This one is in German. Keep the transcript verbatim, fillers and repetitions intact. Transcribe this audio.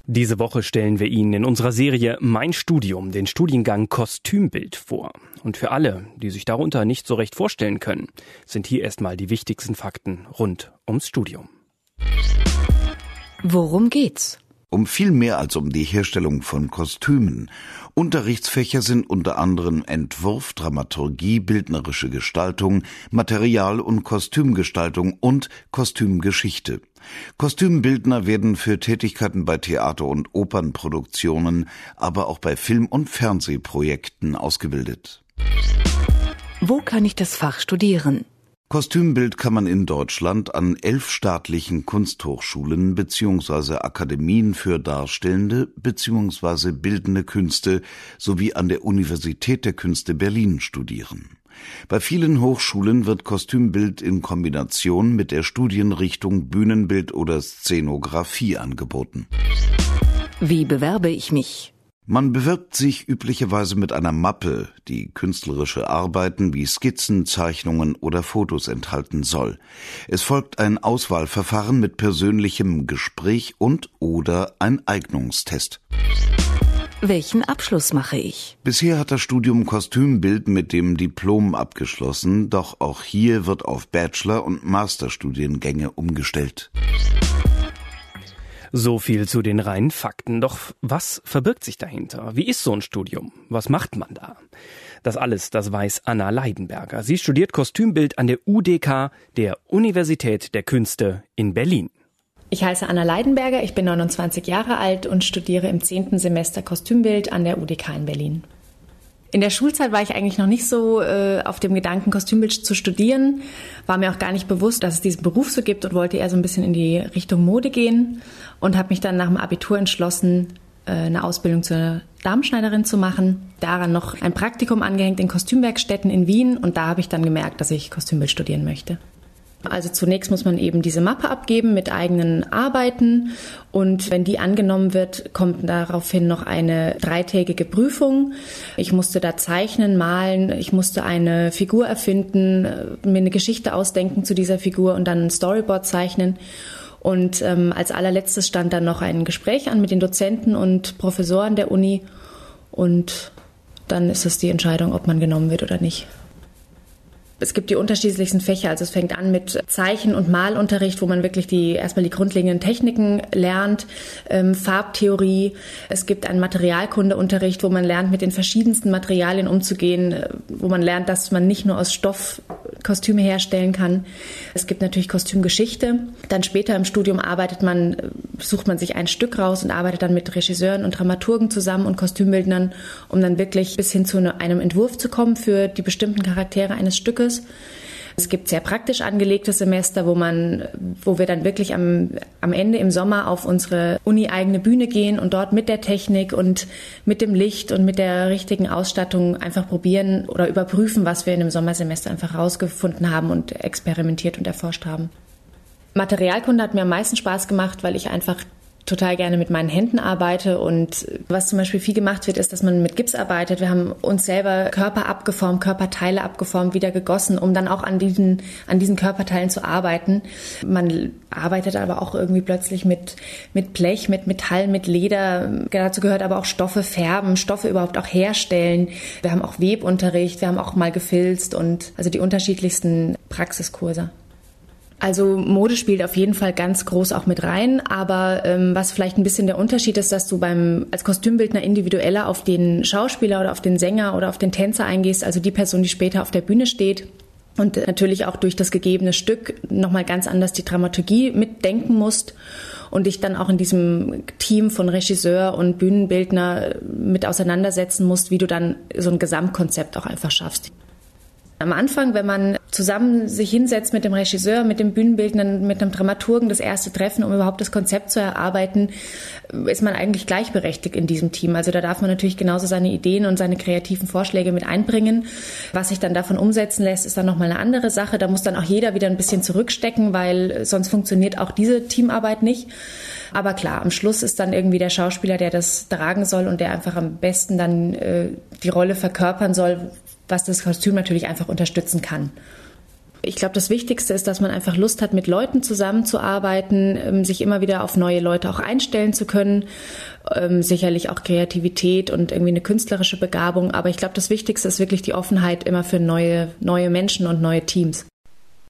Diese Woche stellen wir Ihnen in unserer Serie Mein Studium den Studiengang Kostümbild vor. Und für alle, die sich darunter nicht so recht vorstellen können, sind hier erstmal die wichtigsten Fakten rund ums Studium. Worum geht's? Um viel mehr als um die Herstellung von Kostümen. Unterrichtsfächer sind unter anderem Entwurf, Dramaturgie, bildnerische Gestaltung, Material- und Kostümgestaltung und Kostümgeschichte. Kostümbildner werden für Tätigkeiten bei Theater- und Opernproduktionen, aber auch bei Film- und Fernsehprojekten ausgebildet. Wo kann ich das Fach studieren? Kostümbild kann man in Deutschland an elf staatlichen Kunsthochschulen bzw. Akademien für darstellende bzw. bildende Künste sowie an der Universität der Künste Berlin studieren. Bei vielen Hochschulen wird Kostümbild in Kombination mit der Studienrichtung Bühnenbild oder Szenografie angeboten. Wie bewerbe ich mich? Man bewirbt sich üblicherweise mit einer Mappe, die künstlerische Arbeiten wie Skizzen, Zeichnungen oder Fotos enthalten soll. Es folgt ein Auswahlverfahren mit persönlichem Gespräch und oder ein Eignungstest. Welchen Abschluss mache ich? Bisher hat das Studium Kostümbild mit dem Diplom abgeschlossen, doch auch hier wird auf Bachelor- und Masterstudiengänge umgestellt. So viel zu den reinen Fakten. Doch was verbirgt sich dahinter? Wie ist so ein Studium? Was macht man da? Das alles, das weiß Anna Leidenberger. Sie studiert Kostümbild an der U D K, der Universität der Künste in Berlin. Ich heiße Anna Leidenberger, ich bin neunundzwanzig Jahre alt und studiere im zehnten Semester Kostümbild an der U D K in Berlin. In der Schulzeit war ich eigentlich noch nicht so äh, auf dem Gedanken, Kostümbild zu studieren. War mir auch gar nicht bewusst, dass es diesen Beruf so gibt und wollte eher so ein bisschen in die Richtung Mode gehen und habe mich dann nach dem Abitur entschlossen, äh, eine Ausbildung zur Damenschneiderin zu machen. Daran noch ein Praktikum angehängt in Kostümwerkstätten in Wien und da habe ich dann gemerkt, dass ich Kostümbild studieren möchte. Also zunächst muss man eben diese Mappe abgeben mit eigenen Arbeiten und wenn die angenommen wird, kommt daraufhin noch eine dreitägige Prüfung. Ich musste da zeichnen, malen, ich musste eine Figur erfinden, mir eine Geschichte ausdenken zu dieser Figur und dann ein Storyboard zeichnen. Und ähm, als allerletztes stand dann noch ein Gespräch an mit den Dozenten und Professoren der Uni und dann ist es die Entscheidung, ob man genommen wird oder nicht. Es gibt die unterschiedlichsten Fächer, also es fängt an mit Zeichen- und Malunterricht, wo man wirklich die erstmal die grundlegenden Techniken lernt, ähm, Farbtheorie. Es gibt einen Materialkundeunterricht, wo man lernt, mit den verschiedensten Materialien umzugehen, wo man lernt, dass man nicht nur aus Stoff Kostüme herstellen kann. Es gibt natürlich Kostümgeschichte. Dann später im Studium arbeitet man, sucht man sich ein Stück raus und arbeitet dann mit Regisseuren und Dramaturgen zusammen und Kostümbildnern, um dann wirklich bis hin zu einem Entwurf zu kommen für die bestimmten Charaktere eines Stückes. Es gibt sehr praktisch angelegte Semester, wo man, wo wir dann wirklich am, am Ende im Sommer auf unsere uni-eigene Bühne gehen und dort mit der Technik und mit dem Licht und mit der richtigen Ausstattung einfach probieren oder überprüfen, was wir in dem Sommersemester einfach rausgefunden haben und experimentiert und erforscht haben. Materialkunde hat mir am meisten Spaß gemacht, weil ich einfach total gerne mit meinen Händen arbeite und was zum Beispiel viel gemacht wird, ist, dass man mit Gips arbeitet. Wir haben uns selber Körper abgeformt, Körperteile abgeformt, wieder gegossen, um dann auch an diesen, an diesen Körperteilen zu arbeiten. Man arbeitet aber auch irgendwie plötzlich mit, mit Blech, mit Metall, mit Leder. Dazu gehört aber auch Stoffe färben, Stoffe überhaupt auch herstellen. Wir haben auch Webunterricht, wir haben auch mal gefilzt und also die unterschiedlichsten Praxiskurse. Also Mode spielt auf jeden Fall ganz groß auch mit rein, aber ähm, was vielleicht ein bisschen der Unterschied ist, dass du beim als Kostümbildner individueller auf den Schauspieler oder auf den Sänger oder auf den Tänzer eingehst, also die Person, die später auf der Bühne steht und natürlich auch durch das gegebene Stück nochmal ganz anders die Dramaturgie mitdenken musst und dich dann auch in diesem Team von Regisseur und Bühnenbildner mit auseinandersetzen musst, wie du dann so ein Gesamtkonzept auch einfach schaffst. Am Anfang, wenn man zusammen sich hinsetzt mit dem Regisseur, mit dem Bühnenbildner, mit einem Dramaturgen, das erste Treffen, um überhaupt das Konzept zu erarbeiten, ist man eigentlich gleichberechtigt in diesem Team. Also da darf man natürlich genauso seine Ideen und seine kreativen Vorschläge mit einbringen. Was sich dann davon umsetzen lässt, ist dann nochmal eine andere Sache. Da muss dann auch jeder wieder ein bisschen zurückstecken, weil sonst funktioniert auch diese Teamarbeit nicht. Aber klar, am Schluss ist dann irgendwie der Schauspieler, der das tragen soll und der einfach am besten dann äh, die Rolle verkörpern soll, was das Kostüm natürlich einfach unterstützen kann. Ich glaube, das Wichtigste ist, dass man einfach Lust hat, mit Leuten zusammenzuarbeiten, sich immer wieder auf neue Leute auch einstellen zu können. Sicherlich auch Kreativität und irgendwie eine künstlerische Begabung. Aber ich glaube, das Wichtigste ist wirklich die Offenheit immer für neue, neue Menschen und neue Teams.